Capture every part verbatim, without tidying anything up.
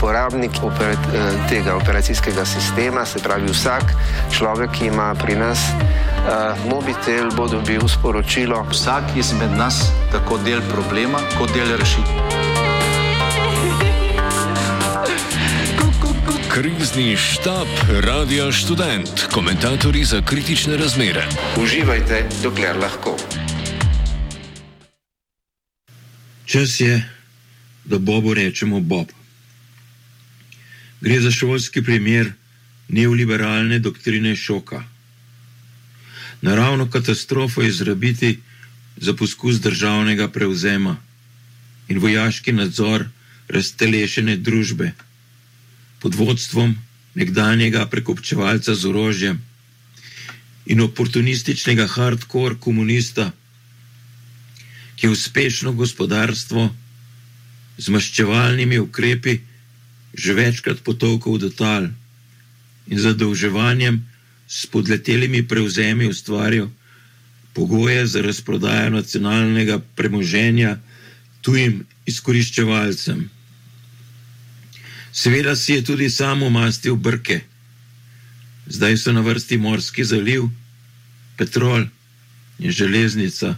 uporabnik operat, tega operacijskega sistema, se pravi vsak človek, ki ima pri nas uh, mobitel, bo dobil sporočilo. Vsak izmed nas tako del problema, kot del rešitve. Krizni štab Radia Študent, komentatorji za kritične razmere. Uživajte, dokler lahko. Čas je, da Bobu rečemo Bob. Gre za šolski primer neoliberalne doktrine šoka. Naravno katastrofo izrabiti za poskus državnega prevzema in vojaški nadzor raztelešene družbe pod vodstvom nekdanjega prekupčevalca z orožjem in oportunističnega hardcore komunista, ki je uspešno gospodarstvo z maščevalnimi ukrepi že večkrat potolkal do tal in zadolževanjem s podletelimi prevzemi ustvaril pogoje za razprodajo nacionalnega premoženja tujim izkoriščevalcem. Seveda si je tudi sam umastil brke. Zdaj so na vrsti morski zaliv, petrol in železnica,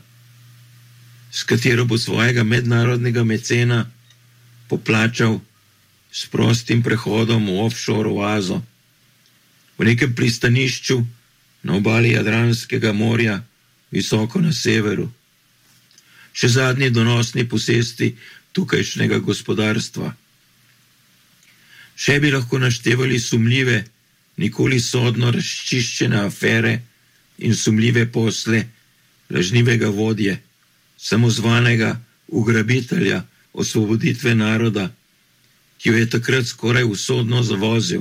s katero bo svojega mednarodnega mecena poplačal s prostim prehodom v offshore oazo, v nekem pristanišču na obali Jadranskega morja, visoko na severu. Še zadnji donosni posesti tukajšnjega gospodarstva. Še bi lahko naštevali sumljive, nikoli sodno razčiščene afere in sumljive posle lažnivega vodje, samozvanega ugrabitelja osvoboditve naroda, ki jo je takrat skoraj usodno zavozil.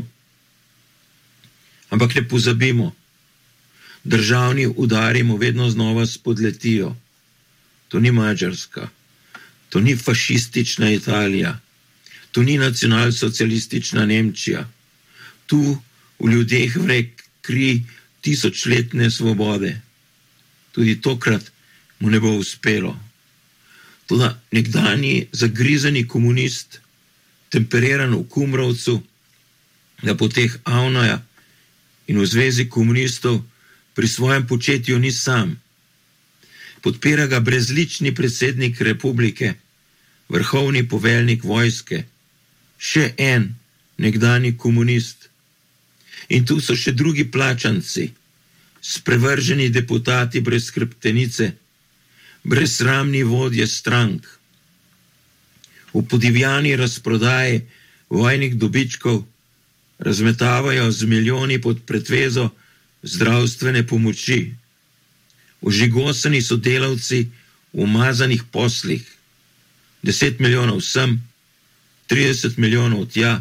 Ampak ne pozabimo, državni udari mu vedno znova spodletijo. To ni Madžarska, to ni fašistična Italija, to ni nacionalsocialistična Nemčija. Tu v ljudeh vre kri tisočletne svobode. Tudi tokrat mu ne bo uspelo. Toda nekdanji zagrizeni komunist, temperiran v Kumrovcu, na poteh Avnoja in v zvezi komunistov pri svojem početju ni sam. Podpira ga brezlični predsednik republike, vrhovni poveljnik vojske, še en nekdanji komunist. In tu so še drugi plačanci, sprevrženi deputati brez hrbtenice, brezsramni vodje strank. V podivjani razprodaji vojnih dobičkov razmetavajo z milijoni pod pretvezo zdravstvene pomoči. Ožigosani so delavci v umazanih poslih. Deset milijonov sem, trideset milijonov tja.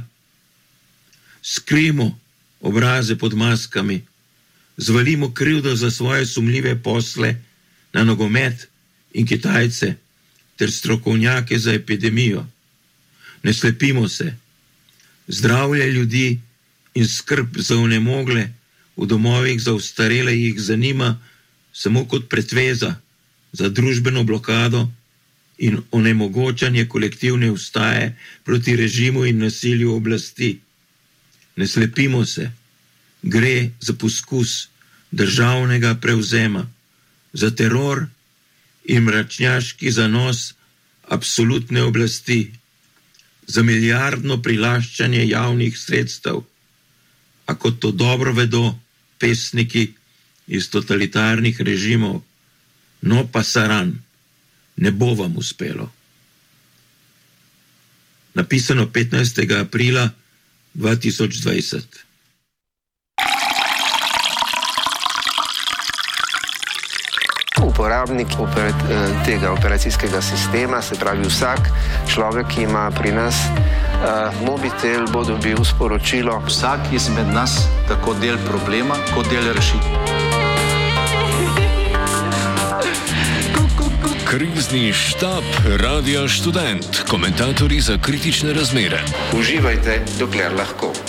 Skrimo obraze pod maskami, zvalimo krivdo za svoje sumljive posle na nogomet in Kitajce ter strokovnjake za epidemijo. Ne slepimo se. Zdravje ljudi in skrb za onemogle v domovih za ostarele jih zanima samo kot pretveza za družbeno blokado in onemogočanje kolektivne ustaje proti režimu in nasilju oblasti. Ne slepimo se. Gre za poskus državnega prevzema, za teror in mračnjaški zanos absolutne oblasti, za milijardno prilaščanje javnih sredstev, a kot to dobro vedo pesniki iz totalitarnih režimov, no pasaran, ne bo vam uspelo. Napisano petnajstega aprila dva tisoč dvajset. Uporabnik operat, tega operacijskega sistema, se pravi vsak človek, ki ima pri nas uh, mobitel, bo dobil sporočilo. Vsak izmed nas tako del problema, kot del rešitve. Krizni štab Radia Študent, komentatorji za kritične razmere. Uživajte, dokler lahko.